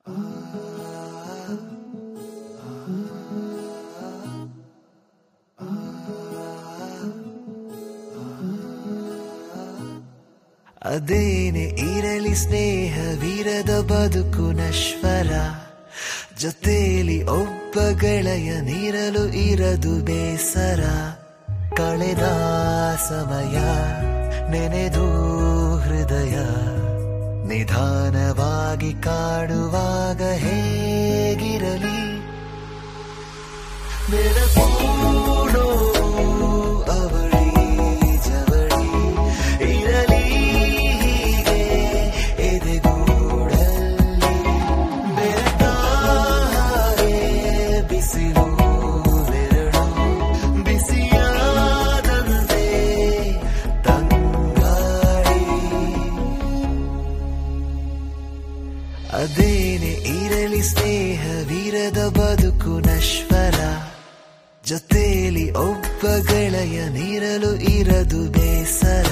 ಅದೇನೆ ಇರಲಿ ಸ್ನೇಹವಿರದ ಬದುಕು ನಶ್ವರ, ಜೊತೆಲಿ ಒಬ್ಬ ಗೆಳೆಯನಿರಲು ಇರದು ಬೇಸರ. ಕಳೆದ ಸಮಯ ನೆನೆದು ಹೃದಯ ನಿಧಾನವಾಗಿ ಕಾಡುವಾಗ ಹೇಗಿರಲಿ, ನೆನಪೂಡೋ ಅವಳಿ ಜವಳಿ ಇರಲಿ ಹೀಗೆ ಎದೆಗೂಡಲ್ಲಿ. ಬೆರತಾಗೆ ಬಿಸಿಲು ಬೆರಳು ಬಿಸಿಯಾದಂತೆ ತಂಗಾಳಿ. ಅದೇನೆ ಇರಲಿ ಸ್ನೇಹವಿರದ ಬದುಕು ನಶ್ವರ, ಜೊತೆಲಿ ಒಬ್ಬ ಗೆಳೆಯನಿರಲು ಇರದು ಬೇಸರ.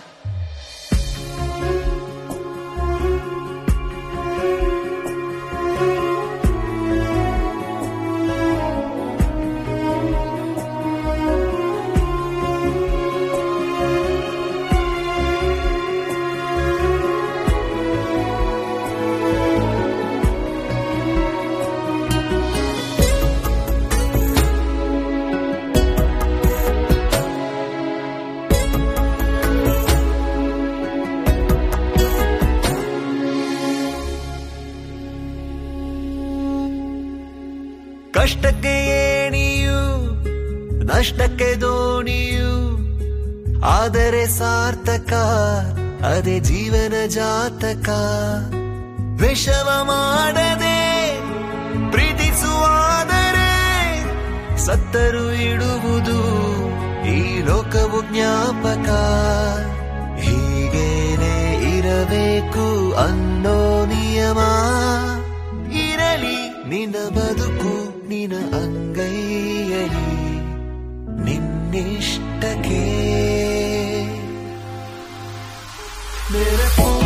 ಕಷ್ಟಕ್ಕೆ ಏಣಿಯು ನಷ್ಟಕ್ಕೆ ದೋಣಿಯು, ಆದರೆ ಸಾರ್ಥಕ ಅದೇ ಜೀವನ ಜಾತಕ. ವಿಷವ ಮಾಡದೆ ಪ್ರೀತಿಸುವಾದರೆ ಸತ್ತರು ಇಡುವುದು ಈ ಲೋಕವು ಜ್ಞಾಪಕ. ಹೀಗೇನೆ ಇರಬೇಕು ಅನ್ನೋ ನಿಯಮ, ಇರಲಿ ನಿನ್ನ ಬದುಕು ನಿನ್ನ ಅಂಗೈಯಲಿ ನಿನ್ನಿಷ್ಟಕ್ಕೆ. ನೆನಪು